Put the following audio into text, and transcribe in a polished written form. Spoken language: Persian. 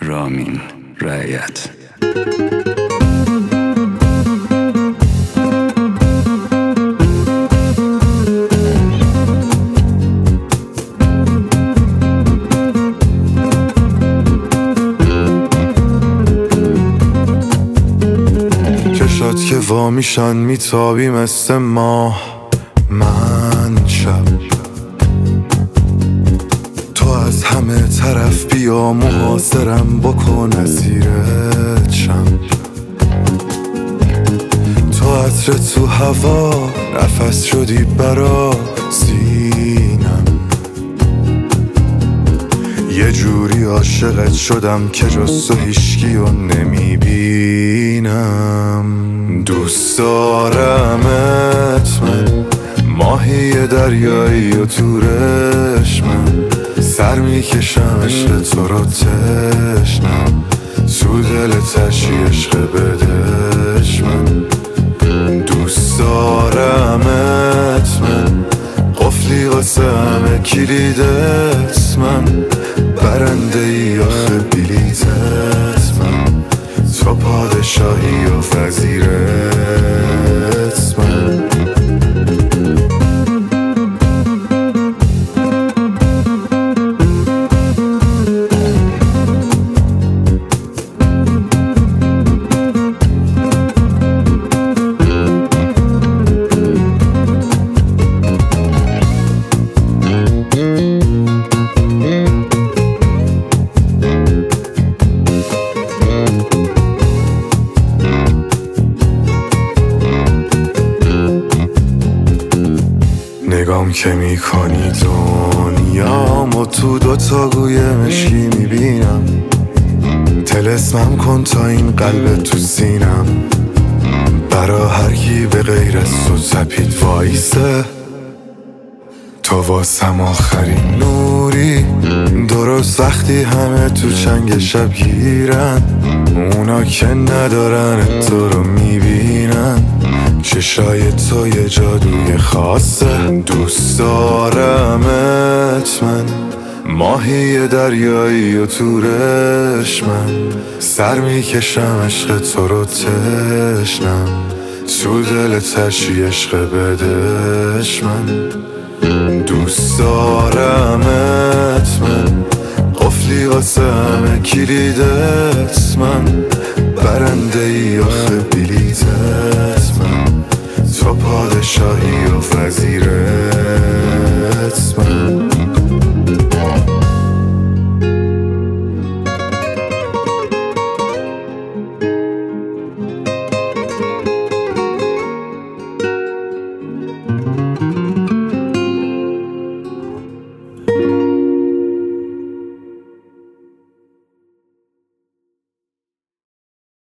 رامین رعیت. چشات که وا میشن میتابی مثل ماه، من شب تو از همه طرف بیا محاصرم بکن اسیرت شم. تو عطر تو هوا نفس شدی برا سینم، یه جوری عاشقت شدم که جز تو هیشگیو نمیبینم. دوست دارمت من، ماهی دریایی و تورش من، سر میکشم عشق تو رو تشنم، تو دل تشی عشق بدش من. دوست دارمت من، قفلی واسه همه کلیدت من، برنده ای آخه بلیتت من، تو پادشاهی و وزیرت من. نگام که میکنی دنیامو تو دوتا گوی مشکی میبینم، طلسمم کن تا این قلب تو سینم، برا هر کی به غیر از تو تپید وایسه، تو واسم آخرین نوری. درست وقتی همه تو چنگ شب گیرن، اونا که ندارن تو رو میبینن، چشای تو یه جادوی خاصه. دوست دارمت من، ماهی دریایی و تورش من، سر میکشم عشق تو رو تشنم، تو دل تشی عشق بدش من. دوست دارمت من، قفلی واسه همه کلیدت من، برنده ای آخه بلیتت من، تو پادشاهی و وزیرت من.